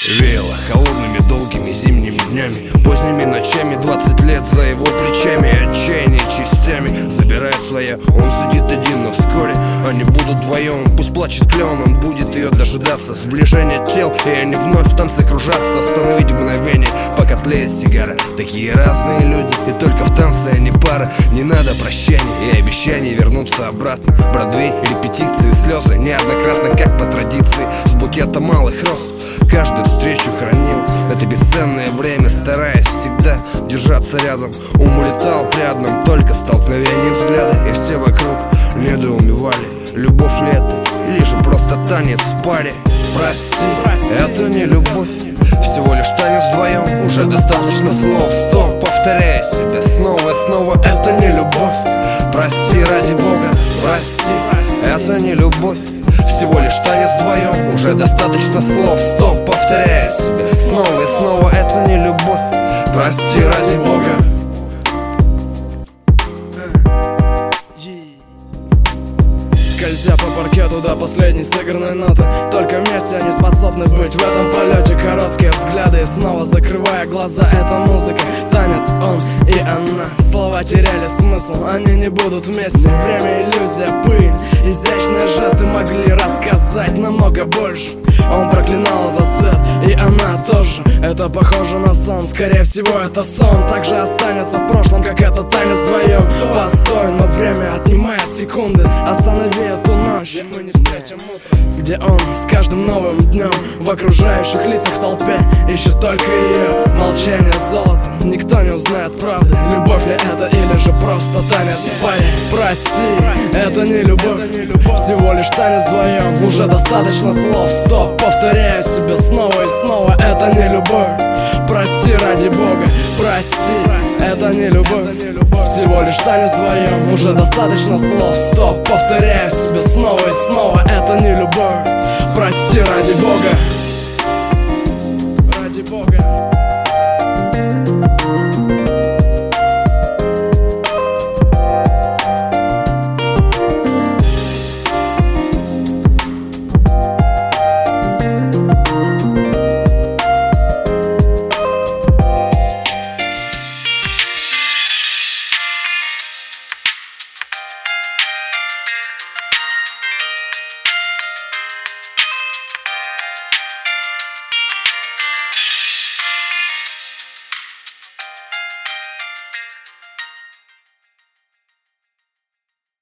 Веяло холодными долгими зимними днями, поздними ночами, 20 лет за его плечами, отчаяние частями забирает своя. Он сидит один, но вскоре они будут вдвоем. Пусть плачет клен, он будет ее дожидаться. Сближение тел, и они вновь в танце кружатся. Остановить мгновение, пока тлеет сигара. Такие разные люди, и только в танце они пара. Не надо прощаний и обещаний вернуться обратно. Бродвей, репетиции, слезы неоднократно, как по традиции. С букетом малых роз каждую встречу хранил это бесценное время, стараясь всегда держаться рядом. Ум улетал при одном только столкновении взгляда, и все вокруг недоумевали, любовь ли это или же просто танец в паре. Прости, это не любовь, всего лишь танец вдвоем. Уже достаточно слов, стоп, повторяя себя снова и снова. Это не любовь, прости ради Бога, прости, это не любовь, всего лишь танец вдвоем. Уже достаточно слов, стоп, повторяя себя снова и снова. Это не любовь, прости ради Бога. Скользя по паркету до последней сыгранной ноты, только вместе они способны быть в этом полете. Короткие взгляды и снова закрывая глаза. Это музыка, танец, он и она. Слова теряли смысл, они не будут вместе. Время, иллюзия, пыль, изящные жесты могли рассказать намного больше. Он проклинал этот свет, и она тоже. Это похоже на сон, скорее всего это сон. Также останется в прошлом, как этот танец вдвоем. Постой, но время отнимает секунды. Останови эту ночь, и мы не встретим утро. Где он с каждым новым днем в окружающих лицах толпе ищет только ее. Молчание золото, никто не узнает правды. Любовь ли это или же просто танец в паре? Прости, это не любовь, всего лишь танец вдвоем. Уже достаточно слов, стоп, повторяю себе снова и снова. Это не любовь, прости ради Бога, прости, это не любовь, всего лишь танец вдвоем. Уже достаточно слов, стоп, повторяю себе снова и снова. Это не любовь, прости ради Бога.